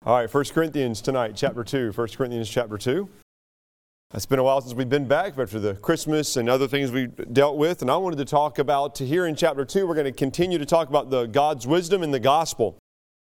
All right, 1 Corinthians tonight, chapter 2. 1 Corinthians chapter 2. It's been a while since we've been back after the Christmas and other things we dealt with. And I wanted to talk about, here in chapter 2, we're going to continue to talk about the God's wisdom in the gospel.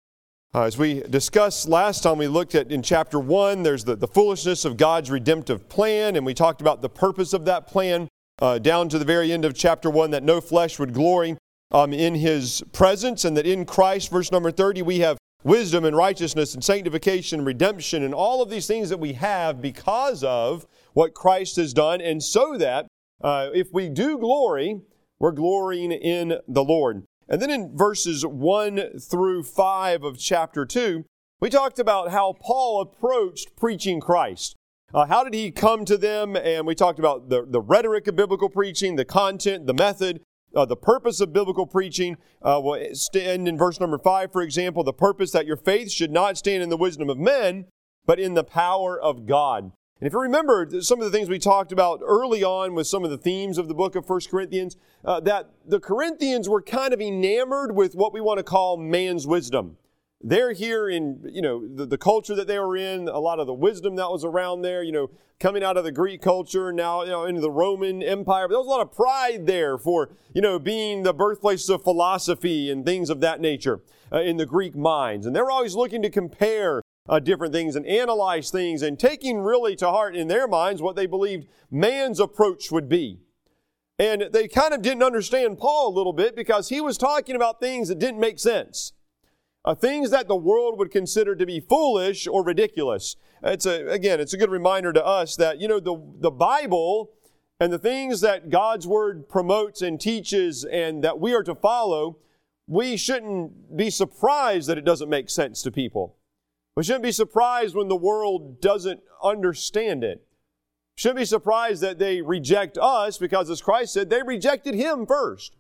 As we discussed last time, we looked at in chapter 1, there's the foolishness of God's redemptive plan. And we talked about the purpose of that plan down to the very end of chapter 1, that no flesh would glory in His presence. And that in Christ, verse number 30, we have wisdom and righteousness and sanctification and redemption and all of these things that we have because of what Christ has done. And so that if we do glory, we're glorying in the Lord. And then in verses 1 through 5 of chapter 2, we talked about how Paul approached preaching Christ. How did he come to them? And we talked about the rhetoric of biblical preaching, the content, the method, the purpose of biblical preaching. Will stand in verse number 5, for example, the purpose that your faith should not stand in the wisdom of men, but in the power of God. And if you remember some of the things we talked about early on with some of the themes of the book of 1 Corinthians, that the Corinthians were kind of enamored with what we want to call man's wisdom. They're here in, the culture that they were in, a lot of the wisdom that was around there, coming out of the Greek culture, now, into the Roman Empire. But there was a lot of pride there for, being the birthplace of philosophy and things of that nature in the Greek minds. And they were always looking to compare different things and analyze things and taking really to heart in their minds what they believed man's approach would be. And they kind of didn't understand Paul a little bit because he was talking about things that didn't make sense. Things that the world would consider to be foolish or ridiculous. It's a good reminder to us that, the Bible and the things that God's Word promotes and teaches and that we are to follow, we shouldn't be surprised that it doesn't make sense to people. We shouldn't be surprised when the world doesn't understand it. Shouldn't be surprised that they reject us because, as Christ said, they rejected Him first.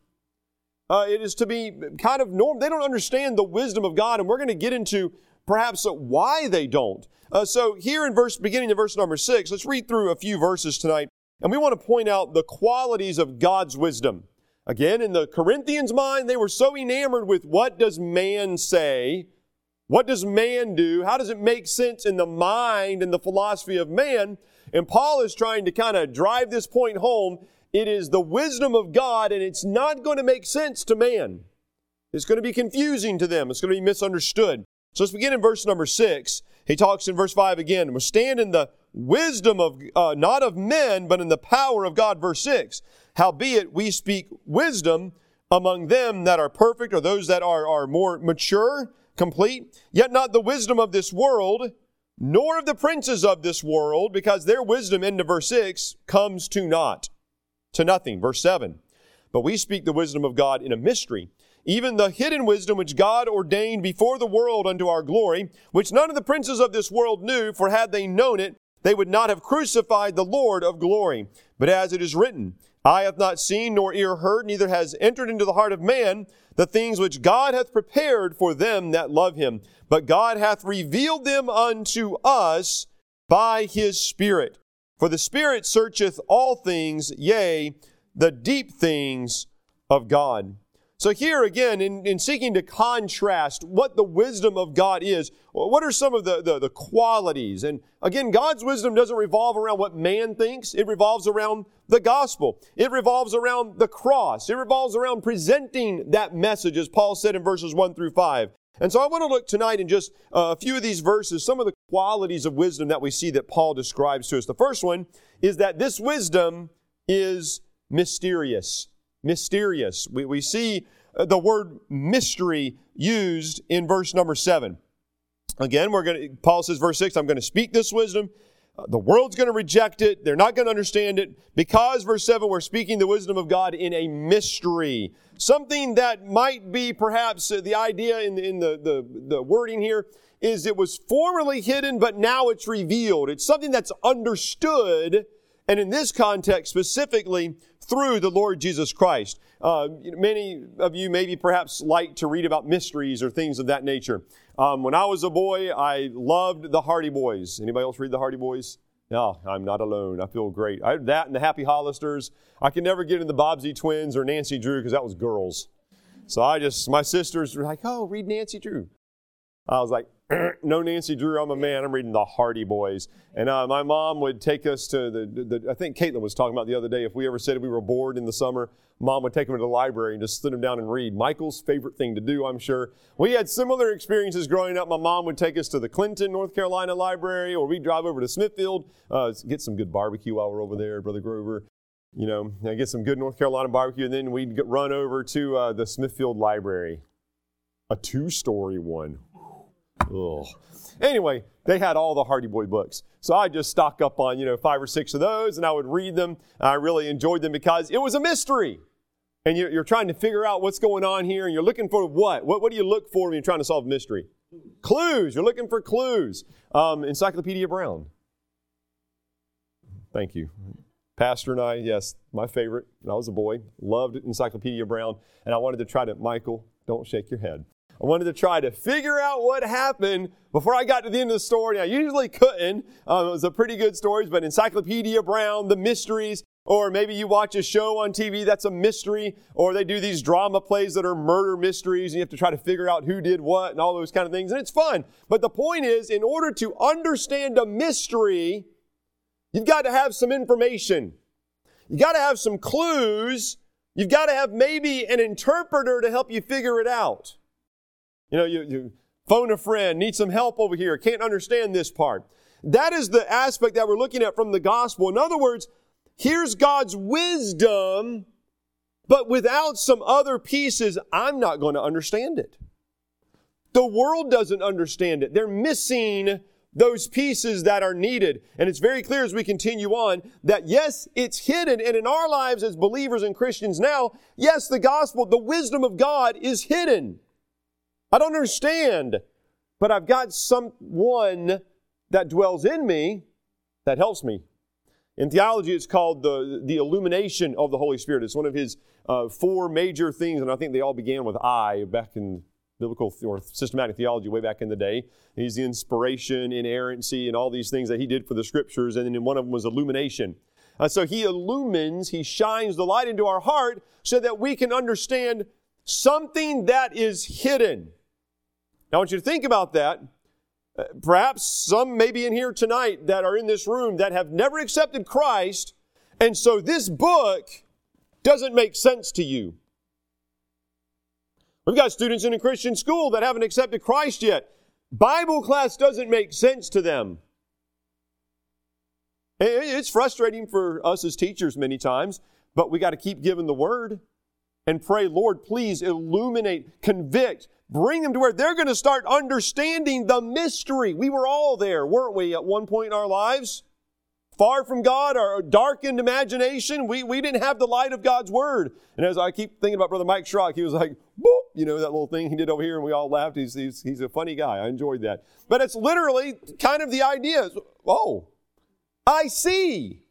It is to be kind of normal. They don't understand the wisdom of God, and we're going to get into perhaps why they don't. So here beginning in verse number 6, let's read through a few verses tonight, and we want to point out the qualities of God's wisdom. Again, in the Corinthians' mind, they were so enamored with what does man say, what does man do, how does it make sense in the mind and the philosophy of man, and Paul is trying to kind of drive this point home. It is the wisdom of God, and it's not going to make sense to man. It's going to be confusing to them. It's going to be misunderstood. So let's begin in verse number 6. He talks in verse 5 again. We'll stand in the wisdom of, not of men, but in the power of God. Verse 6. Howbeit we speak wisdom among them that are perfect, or those that are more mature, complete, yet not the wisdom of this world, nor of the princes of this world, because their wisdom, into verse 6, comes to naught. To nothing. Verse 7. But we speak the wisdom of God in a mystery, even the hidden wisdom which God ordained before the world unto our glory, which none of the princes of this world knew, for had they known it, they would not have crucified the Lord of glory. But as it is written, eye hath not seen, nor ear heard, neither has entered into the heart of man the things which God hath prepared for them that love Him. But God hath revealed them unto us by His Spirit. For the Spirit searcheth all things, yea, the deep things of God. So here again, in seeking to contrast what the wisdom of God is, what are some of the qualities? And again, God's wisdom doesn't revolve around what man thinks. It revolves around the gospel. It revolves around the cross. It revolves around presenting that message, as Paul said in verses 1 through 5. And so I want to look tonight in just a few of these verses, some of the qualities of wisdom that we see that Paul describes to us. The first one is that this wisdom is mysterious. Mysterious. We see the word mystery used in verse number 7. Again, Paul says, verse 6, I'm going to speak this wisdom. The world's going to reject it. They're not going to understand it because, verse 7, we're speaking the wisdom of God in a mystery. Something that might be perhaps the idea in the wording here is it was formerly hidden, but now it's revealed. It's something that's understood, and in this context specifically, through the Lord Jesus Christ. Many of you maybe perhaps like to read about mysteries or things of that nature. When I was a boy, I loved the Hardy Boys. Anybody else read the Hardy Boys? No, I'm not alone. I feel great. That and the Happy Hollisters. I could never get into the Bobbsey Twins or Nancy Drew because that was girls. So my sisters were like, oh, read Nancy Drew. I was like, no Nancy Drew, I'm a man. I'm reading the Hardy Boys. And my mom would take us to I think Caitlin was talking about the other day, if we ever said we were bored in the summer, Mom would take them to the library and just sit them down and read. Michael's favorite thing to do, I'm sure. We had similar experiences growing up. My mom would take us to the Clinton, North Carolina library, or we'd drive over to Smithfield, get some good barbecue while we're over there, Brother Grover. You know, get some good North Carolina barbecue, and then we'd run over to the Smithfield Library. A 2-story one. Ugh. Anyway, they had all the Hardy Boy books. So I just stock up on, 5 or 6 of those, and I would read them. I really enjoyed them because it was a mystery. And you're trying to figure out what's going on here, and you're looking for what? What do you look for when you're trying to solve a mystery? Clues. You're looking for clues. Encyclopedia Brown. Thank you. Pastor and I, yes, my favorite, when I was a boy, loved Encyclopedia Brown, and I wanted to try to, Michael, don't shake your head. I wanted to try to figure out what happened before I got to the end of the story. I usually couldn't. It was a pretty good story, but Encyclopedia Brown, the mysteries, or maybe you watch a show on TV that's a mystery, or they do these drama plays that are murder mysteries, and you have to try to figure out who did what and all those kind of things, and it's fun. But the point is, in order to understand a mystery, you've got to have some information. You've got to have some clues. You've got to have maybe an interpreter to help you figure it out. You phone a friend, need some help over here, can't understand this part. That is the aspect that we're looking at from the gospel. In other words, here's God's wisdom, but without some other pieces, I'm not going to understand it. The world doesn't understand it. They're missing those pieces that are needed. And it's very clear as we continue on that yes, it's hidden. And in our lives as believers and Christians now, yes, the gospel, the wisdom of God is hidden. I don't understand, but I've got someone that dwells in me that helps me. In theology, it's called the illumination of the Holy Spirit. It's one of His 4 major things, and I think they all began with I back in biblical or systematic theology way back in the day. He's the inspiration, inerrancy, and all these things that He did for the Scriptures, and then one of them was illumination. So He illumines, He shines the light into our heart so that we can understand something that is hidden. Now, I want you to think about that. Perhaps some may be in here tonight that are in this room that have never accepted Christ, and so this book doesn't make sense to you. We've got students in a Christian school that haven't accepted Christ yet. Bible class doesn't make sense to them. It's frustrating for us as teachers many times, but we got to keep giving the Word and pray, Lord, please illuminate, convict, bring them to where they're going to start understanding the mystery. We were all there, weren't we, at one point in our lives? Far from God, our darkened imagination, we didn't have the light of God's Word. And as I keep thinking about Brother Mike Schrock, he was like, boop, that little thing he did over here, and we all laughed. He's a funny guy. I enjoyed that. But it's literally kind of the idea. Oh, I see.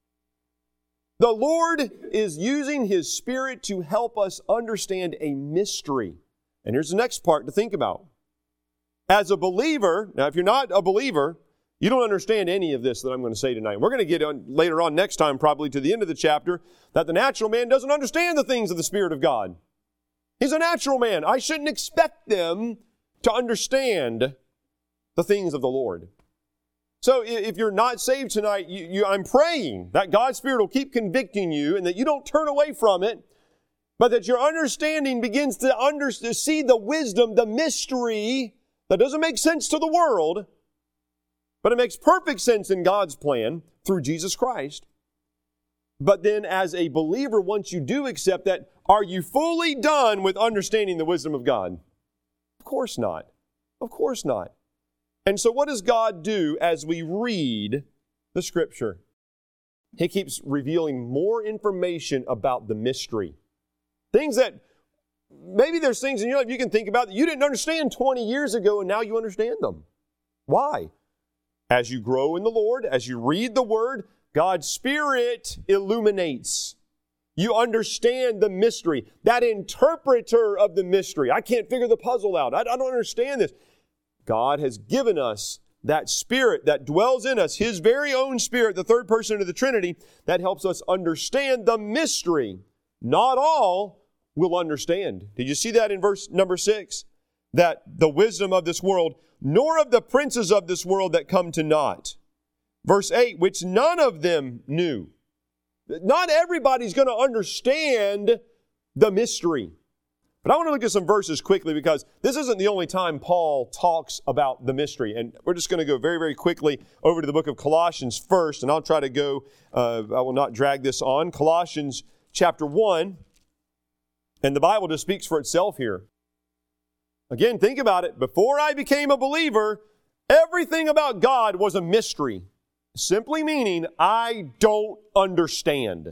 The Lord is using His Spirit to help us understand a mystery. And here's the next part to think about. As a believer, now if you're not a believer, you don't understand any of this that I'm going to say tonight. We're going to get on later on next time probably to the end of the chapter that the natural man doesn't understand the things of the Spirit of God. He's a natural man. I shouldn't expect them to understand the things of the Lord. So if you're not saved tonight, I'm praying that God's Spirit will keep convicting you and that you don't turn away from it, but that your understanding begins to see the wisdom, the mystery that doesn't make sense to the world, but it makes perfect sense in God's plan through Jesus Christ. But then as a believer, once you do accept that, are you fully done with understanding the wisdom of God? Of course not. Of course not. And so what does God do as we read the Scripture? He keeps revealing more information about the mystery. Things that, maybe there's things in your life you can think about that you didn't understand 20 years ago and now you understand them. Why? As you grow in the Lord, as you read the Word, God's Spirit illuminates. You understand the mystery. That interpreter of the mystery. I can't figure the puzzle out. I don't understand this. God has given us that Spirit that dwells in us, His very own Spirit, the third person of the Trinity, that helps us understand the mystery. Not all will understand. Did you see that in verse number 6? that the wisdom of this world, nor of the princes of this world that come to naught. Verse 8, which none of them knew. Not everybody's going to understand the mystery. But I want to look at some verses quickly because this isn't the only time Paul talks about the mystery. And we're just going to go very, very quickly over to the book of Colossians first. And I'll try to go, I will not drag this on. Colossians chapter 1. And the Bible just speaks for itself here. Again, think about it. Before I became a believer, everything about God was a mystery. Simply meaning, I don't understand.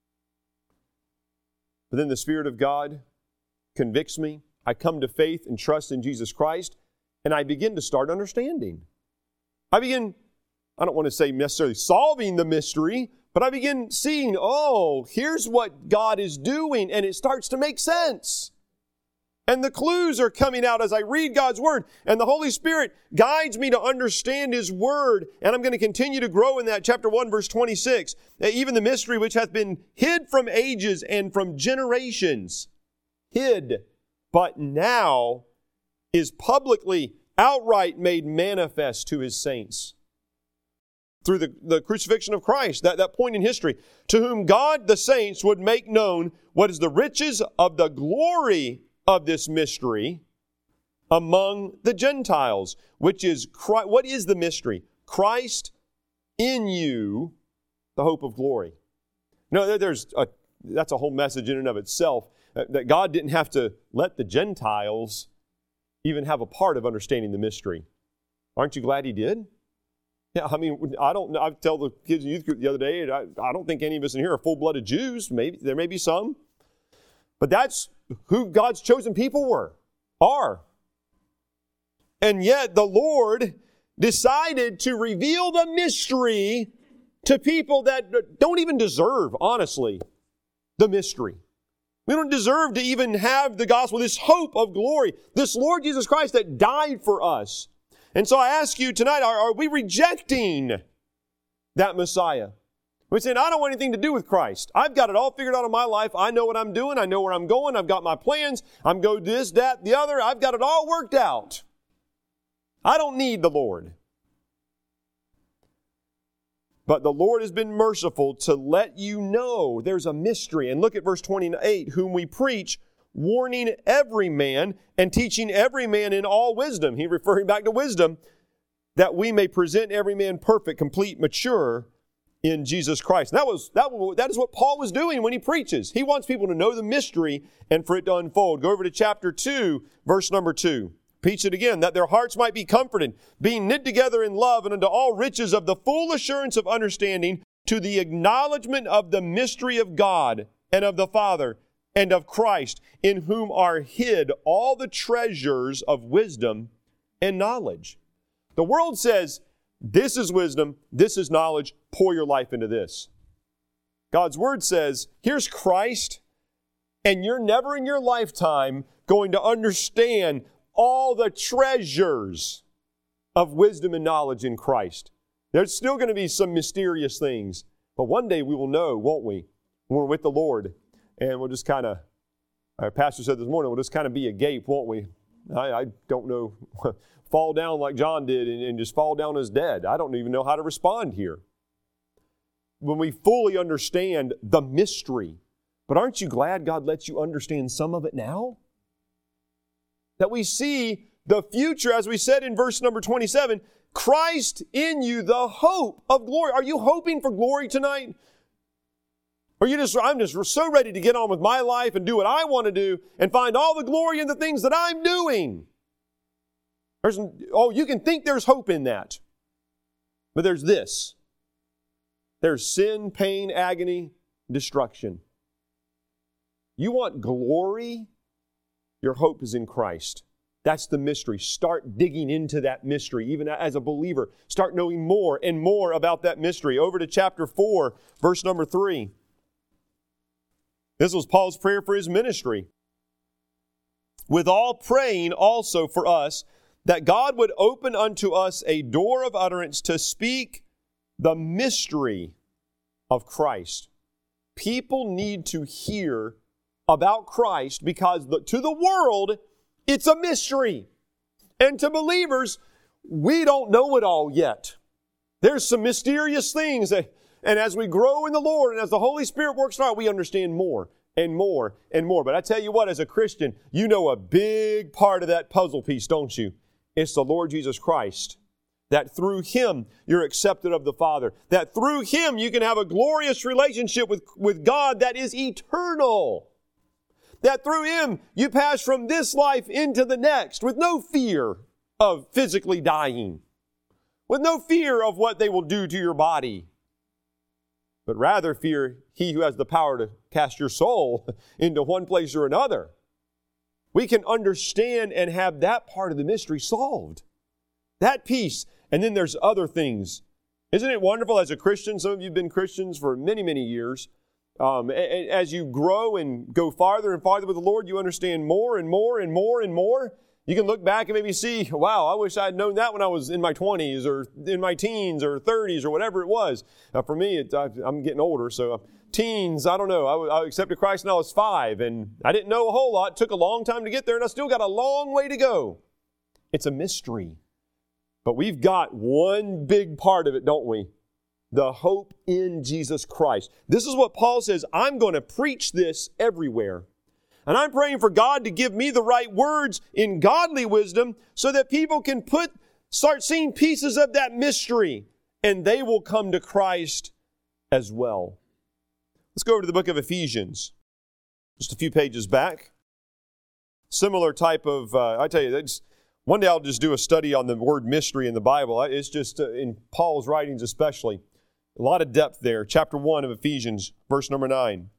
But then the Spirit of God convicts me. I come to faith and trust in Jesus Christ, and I begin to start understanding. I don't want to say necessarily solving the mystery, but I begin seeing, here's what God is doing, and it starts to make sense. And the clues are coming out as I read God's Word, and the Holy Spirit guides me to understand His Word, and I'm going to continue to grow in that. Chapter 1, verse 26, even the mystery which hath been hid from ages and from generations, hid, but now is publicly, outright made manifest to His saints. Through the crucifixion of Christ, that point in history, to whom God the saints would make known what is the riches of the glory of this mystery among the Gentiles, which is Christ. What is the mystery? Christ in you, the hope of glory. No, that's a whole message in and of itself, that God didn't have to let the Gentiles even have a part of understanding the mystery. Aren't you glad He did? Yeah, I tell the kids in youth group the other day, I don't think any of us in here are full-blooded Jews. Maybe there may be some. But that's who God's chosen people are. And yet the Lord decided to reveal the mystery to people that don't even deserve, honestly, the mystery. We don't deserve to even have the gospel, this hope of glory, this Lord Jesus Christ that died for us. And so I ask you tonight, are we rejecting that Messiah? We're saying, I don't want anything to do with Christ. I've got it all figured out in my life. I know what I'm doing. I know where I'm going. I've got my plans. I'm going this, that, the other. I've got it all worked out. I don't need the Lord. But the Lord has been merciful to let you know there's a mystery. And look at verse 28, whom we preach, warning every man and teaching every man in all wisdom. He's referring back to wisdom, that we may present every man perfect, complete, mature in Jesus Christ. And that is what Paul was doing when he preaches. He wants people to know the mystery and for it to unfold. Go over to chapter 2, verse number 2. Preach it again, that their hearts might be comforted, being knit together in love and unto all riches of the full assurance of understanding, to the acknowledgement of the mystery of God and of the Father and of Christ, in whom are hid all the treasures of wisdom and knowledge. The world says, this is wisdom, this is knowledge, pour your life into this. God's Word says, here's Christ, and you're never in your lifetime going to understand all the treasures of wisdom and knowledge in Christ. There's still going to be some mysterious things, but one day we will know, won't we? When we're with the Lord, and we'll just kind of, our pastor said this morning, we'll just kind of be agape, won't we? I don't know, fall down like John did and just fall down as dead. I don't even know how to respond here. When we fully understand the mystery. But aren't you glad God lets you understand some of it now? That we see the future, as we said in verse number 27, Christ in you, the hope of glory. Are you hoping for glory tonight? Or I'm just so ready to get on with my life and do what I want to do and find all the glory in the things that I'm doing. You can think there's hope in that. But there's this. There's sin, pain, agony, destruction. You want glory? Your hope is in Christ. That's the mystery. Start digging into that mystery. Even as a believer, start knowing more and more about that mystery. Over to chapter 4, verse number 3. This was Paul's prayer for his ministry. With all praying also for us, that God would open unto us a door of utterance to speak the mystery of Christ. People need to hear about Christ because to the world, It's a mystery. And to believers, we don't know it all yet. There's some mysterious things and as we grow in the Lord and as the Holy Spirit works out, we understand more and more and more. But I tell you what, as a Christian, you know a big part of that puzzle piece, don't you? It's the Lord Jesus Christ. That through Him, you're accepted of the Father. That through Him, you can have a glorious relationship with God that is eternal. That through Him, you pass from this life into the next with no fear of physically dying. With no fear of what they will do to your body. But rather fear He who has the power to cast your soul into one place or another. We can understand and have that part of the mystery solved. That piece. And then there's other things. Isn't it wonderful as a Christian? Some of you have been Christians for many, many years. As you grow and go farther and farther with the Lord, you understand more and more and more and more. You can look back and maybe see, wow, I wish I had known that when I was in my 20s or in my teens or 30s or whatever it was. For me, I'm getting older, so teens, I don't know. I accepted Christ when I was 5, and I didn't know a whole lot. It took a long time to get there, and I still got a long way to go. It's a mystery. But we've got one big part of it, don't we? The hope in Jesus Christ. This is what Paul says, I'm going to preach this everywhere. And I'm praying for God to give me the right words in godly wisdom so that people can start seeing pieces of that mystery and they will come to Christ as well. Let's go over to the book of Ephesians. Just a few pages back. Similar type of, I tell you, one day I'll just do a study on the word mystery in the Bible. It's just in Paul's writings especially. A lot of depth there. Chapter 1 of Ephesians, verse number 9.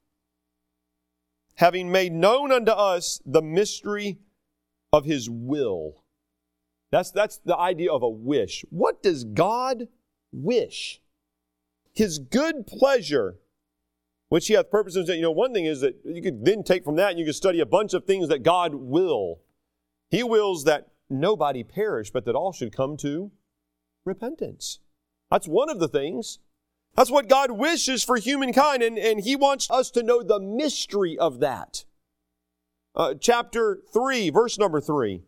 Having made known unto us the mystery of His will. That's the idea of a wish. What does God wish? His good pleasure, which He hath purposes. One thing is that you could then take from that and you could study a bunch of things that God will. He wills that nobody perish, but that all should come to repentance. That's one of the things. That's what God wishes for humankind, and He wants us to know the mystery of that. Chapter 3, verse number 3.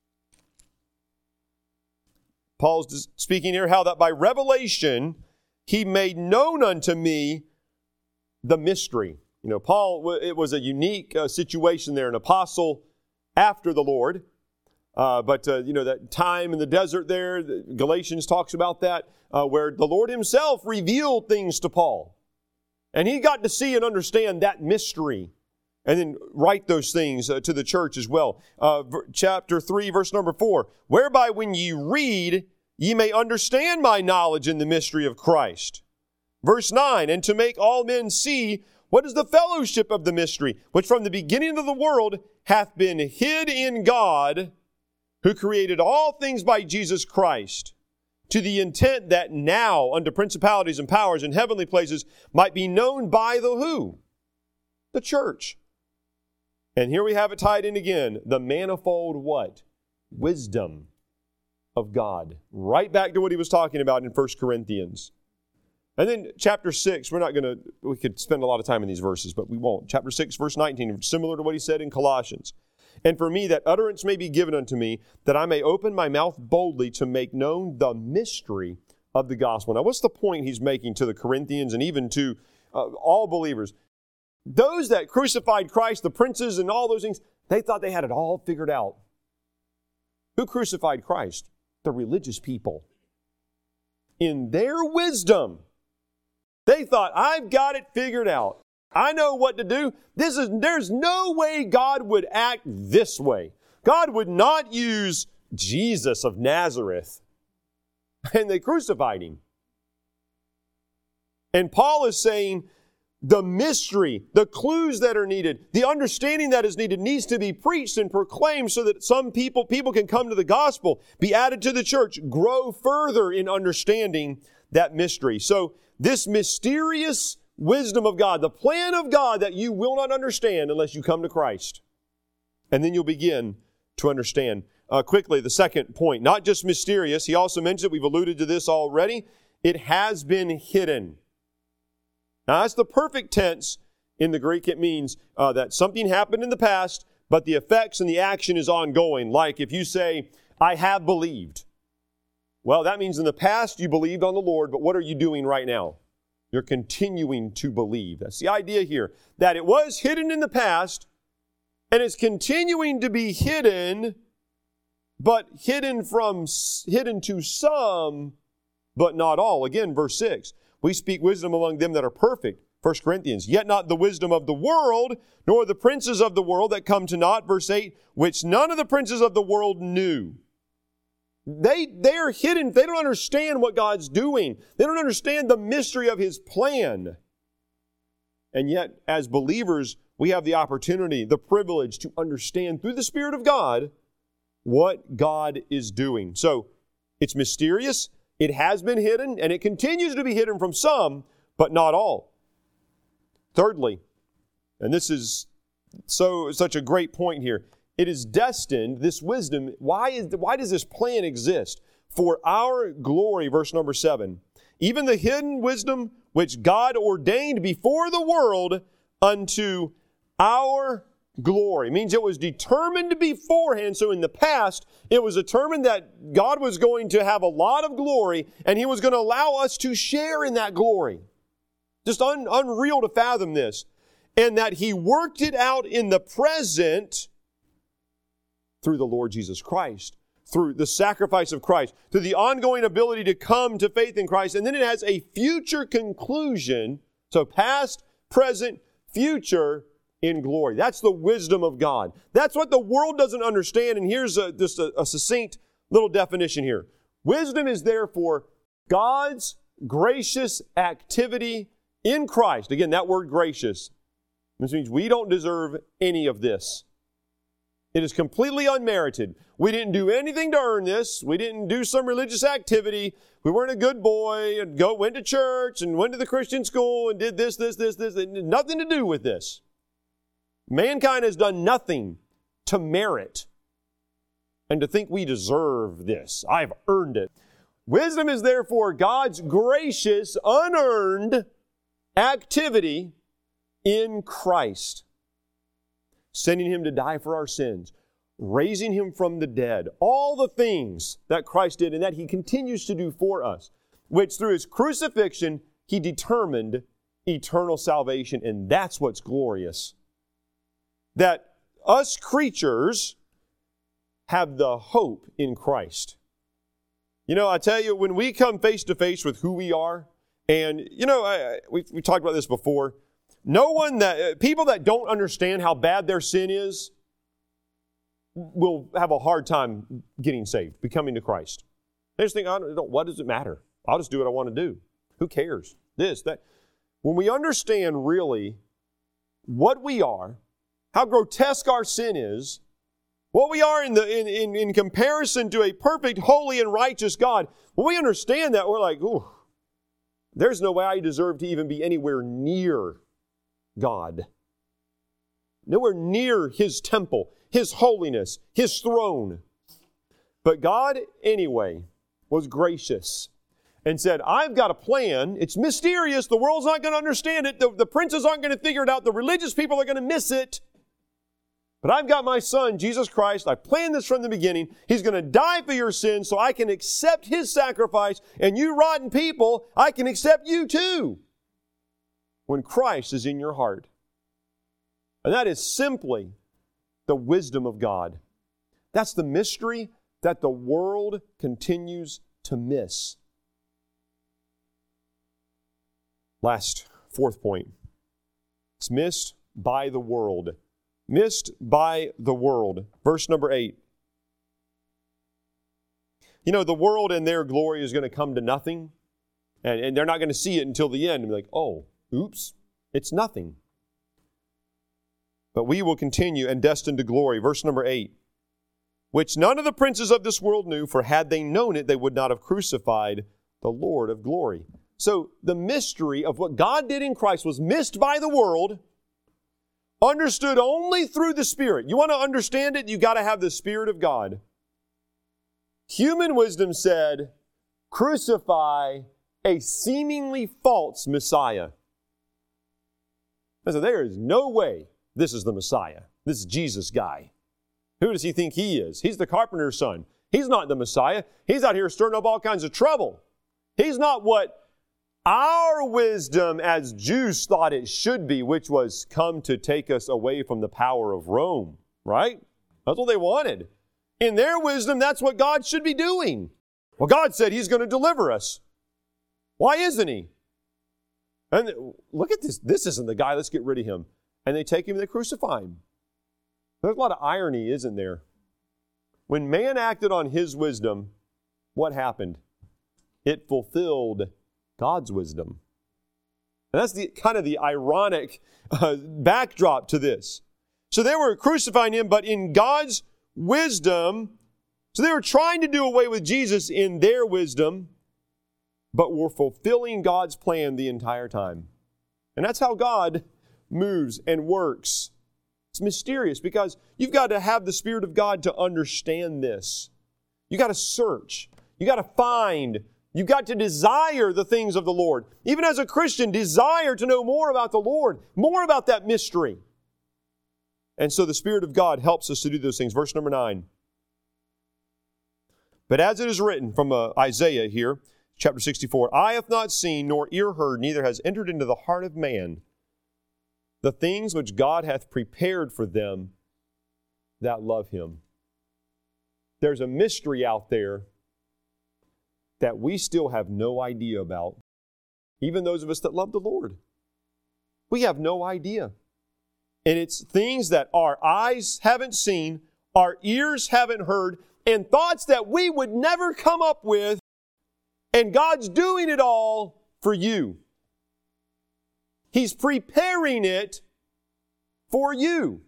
Paul's speaking here how that by revelation He made known unto me the mystery. Paul, it was a unique situation there, an apostle after the Lord. But that time in the desert there, Galatians talks about that, where the Lord Himself revealed things to Paul. And he got to see and understand that mystery and then write those things to the church as well. Chapter 3, verse number 4, whereby when ye read, ye may understand my knowledge in the mystery of Christ. Verse 9, and to make all men see what is the fellowship of the mystery, which from the beginning of the world hath been hid in God, who created all things by Jesus Christ, to the intent that now unto principalities and powers in heavenly places might be known by the who? The church. And here we have it tied in again, the manifold what? Wisdom of God. Right back to what he was talking about in 1 Corinthians. And then chapter 6, we could spend a lot of time in these verses, but we won't. Chapter 6, verse 19, similar to what he said in Colossians. And for me, that utterance may be given unto me, that I may open my mouth boldly to make known the mystery of the gospel. Now, what's the point he's making to the Corinthians and even to all believers? Those that crucified Christ, the princes and all those things, they thought they had it all figured out. Who crucified Christ? The religious people. In their wisdom, they thought, I've got it figured out. I know what to do. There's no way God would act this way. God would not use Jesus of Nazareth. And they crucified Him. And Paul is saying the mystery, the clues that are needed, the understanding that is needed needs to be preached and proclaimed so that some people can come to the gospel, be added to the church, grow further in understanding that mystery. So this mysterious wisdom of God, the plan of God that you will not understand unless you come to Christ. And then you'll begin to understand. Quickly, the second point, not just mysterious. He also mentioned it. We've alluded to this already. It has been hidden. Now, that's the perfect tense in the Greek. It means that something happened in the past, but the effects and the action is ongoing. Like if you say, I have believed. Well, that means in the past you believed on the Lord, but what are you doing right now? You're continuing to believe. That's the idea here, that it was hidden in the past, and it's continuing to be hidden, but hidden to some, but not all. Again, verse 6, we speak wisdom among them that are perfect. 1 Corinthians, yet not the wisdom of the world, nor the princes of the world that come to naught. Verse 8, which none of the princes of the world knew. They are hidden. They don't understand what God's doing. They don't understand the mystery of His plan. And yet, as believers, we have the opportunity, the privilege to understand through the Spirit of God what God is doing. So, it's mysterious. It has been hidden, and it continues to be hidden from some, but not all. Thirdly, and this is such a great point here, it is destined, this wisdom, why does this plan exist? For our glory, verse number 7. Even the hidden wisdom which God ordained before the world unto our glory. It means it was determined beforehand. So in the past, it was determined that God was going to have a lot of glory, and He was going to allow us to share in that glory. Just unreal to fathom this. And that He worked it out in the present through the Lord Jesus Christ, through the sacrifice of Christ, through the ongoing ability to come to faith in Christ. And then it has a future conclusion. So past, present, future in glory. That's the wisdom of God. That's what the world doesn't understand. And here's just a succinct little definition here. Wisdom is therefore God's gracious activity in Christ. Again, that word gracious. This means we don't deserve any of this. It is completely unmerited. We didn't do anything to earn this. We didn't do some religious activity. We weren't a good boy and went to church and went to the Christian school and did this. It had nothing to do with this. Mankind has done nothing to merit and to think we deserve this. I've earned it. Wisdom is therefore God's gracious, unearned activity in Christ. Sending Him to die for our sins, raising Him from the dead, all the things that Christ did and that He continues to do for us, which through His crucifixion, He determined eternal salvation, and that's what's glorious. That us creatures have the hope in Christ. You know, I tell you, when we come face to face with who we are, and, you know, we talked about this before, people that don't understand how bad their sin is will have a hard time getting saved, becoming to Christ. They just think, what does it matter? I'll just do what I want to do. Who cares? This, that. When we understand really what we are, how grotesque our sin is, what we are in comparison to a perfect, holy, and righteous God, when we understand that, we're like, ooh, there's no way I deserve to even be anywhere near God. Nowhere near His temple, His holiness, His throne. But God, anyway, was gracious and said, I've got a plan. It's mysterious. The world's not going to understand it. The princes aren't going to figure it out. The religious people are going to miss it. But I've got my Son, Jesus Christ. I planned this from the beginning. He's going to die for your sins so I can accept His sacrifice. And you rotten people, I can accept you too when Christ is in your heart. And that is simply the wisdom of God. That's the mystery that the world continues to miss. Last, fourth point. It's missed by the world. Missed by the world. Verse number 8. You know, the world and their glory is going to come to nothing. And they're not going to see it until the end and be like, oh, oops, it's nothing. But we will continue and destined to glory. Verse number 8. Which none of the princes of this world knew, for had they known it, they would not have crucified the Lord of glory. So the mystery of what God did in Christ was missed by the world, understood only through the Spirit. You want to understand it? You got to have the Spirit of God. Human wisdom said, crucify a seemingly false Messiah. I said, there is no way this is the Messiah. This Jesus guy. Who does he think he is? He's the carpenter's son. He's not the Messiah. He's out here stirring up all kinds of trouble. He's not what our wisdom as Jews thought it should be, which was come to take us away from the power of Rome, right? That's what they wanted. In their wisdom, that's what God should be doing. Well, God said He's going to deliver us. Why isn't He? And look at this. This isn't the guy. Let's get rid of him. And they take Him and they crucify Him. There's a lot of irony, isn't there? When man acted on his wisdom, what happened? It fulfilled God's wisdom. And that's kind of the ironic backdrop to this. So they were crucifying Him, but in God's wisdom. So they were trying to do away with Jesus in their wisdom, but were fulfilling God's plan the entire time. And that's how God moves and works. It's mysterious because you've got to have the Spirit of God to understand this. You've got to search. You've got to find. You've got to desire the things of the Lord. Even as a Christian, desire to know more about the Lord, more about that mystery. And so the Spirit of God helps us to do those things. Verse number 9. But as it is written from Isaiah here, chapter 64, eye hath not seen, nor ear heard, neither has entered into the heart of man the things which God hath prepared for them that love Him. There's a mystery out there that we still have no idea about. Even those of us that love the Lord. We have no idea. And it's things that our eyes haven't seen, our ears haven't heard, and thoughts that we would never come up with. And God's doing it all for you. He's preparing it for you.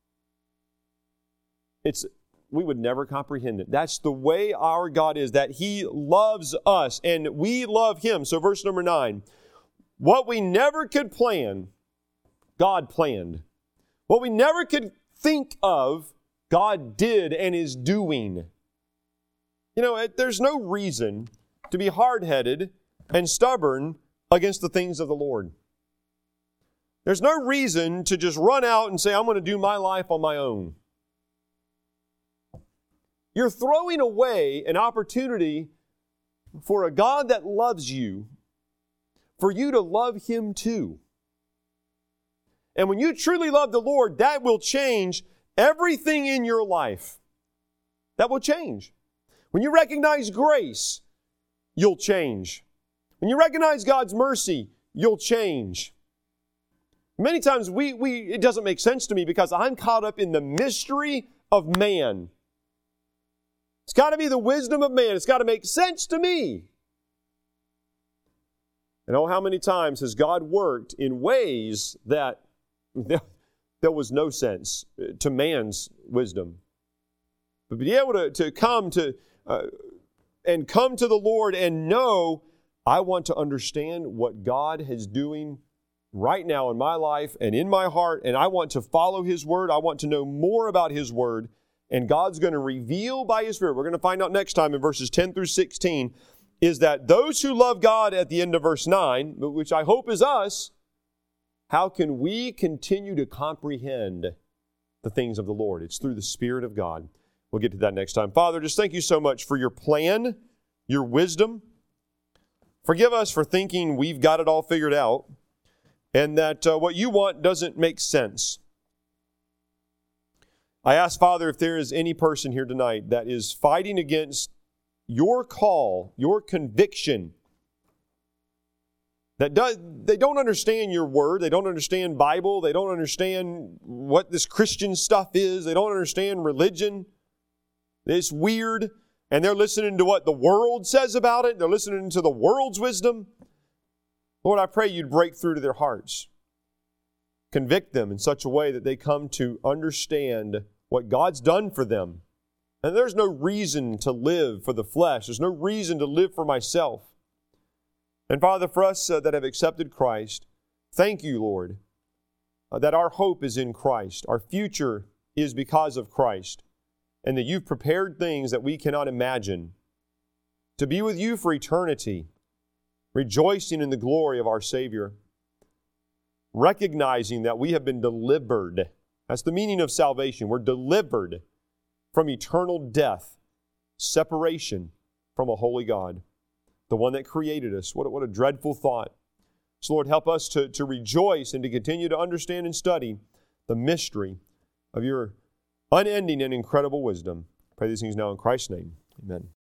We would never comprehend it. That's the way our God is, that He loves us and we love Him. So verse number 9, what we never could plan, God planned. What we never could think of, God did and is doing. You know, there's no reason to be hard-headed and stubborn against the things of the Lord. There's no reason to just run out and say, I'm going to do my life on my own. You're throwing away an opportunity for a God that loves you, for you to love Him too. And when you truly love the Lord, that will change everything in your life. That will change. When you recognize grace, you'll change. When you recognize God's mercy, you'll change. Many times it doesn't make sense to me because I'm caught up in the mystery of man. It's got to be the wisdom of man. It's got to make sense to me. And oh, how many times has God worked in ways that there was no sense to man's wisdom. But be able to come to the Lord and know, I want to understand what God is doing right now in my life and in my heart, and I want to follow His Word. I want to know more about His Word, and God's going to reveal by His Spirit. We're going to find out next time in verses 10 through 16, is that those who love God at the end of verse 9, which I hope is us, how can we continue to comprehend the things of the Lord? It's through the Spirit of God. We'll get to that next time. Father, just thank You so much for Your plan, Your wisdom. Forgive us for thinking we've got it all figured out and that what You want doesn't make sense. I ask, Father, if there is any person here tonight that is fighting against Your call, Your conviction, they don't understand Your Word, they don't understand Bible, they don't understand what this Christian stuff is, they don't understand religion. It's weird, and they're listening to what the world says about it, they're listening to the world's wisdom. Lord, I pray You'd break through to their hearts. Convict them in such a way that they come to understand what God's done for them. And there's no reason to live for the flesh. There's no reason to live for myself. And Father, for us that have accepted Christ, thank You, Lord, that our hope is in Christ. Our future is because of Christ. And that You've prepared things that we cannot imagine to be with You for eternity, rejoicing in the glory of our Savior, recognizing that we have been delivered That's the meaning of salvation. We're delivered from eternal death, separation from a holy God, the one that created us. What a dreadful thought. So Lord, help us to rejoice and to continue to understand and study the mystery of your unending and incredible wisdom. I pray these things now in Christ's name. Amen.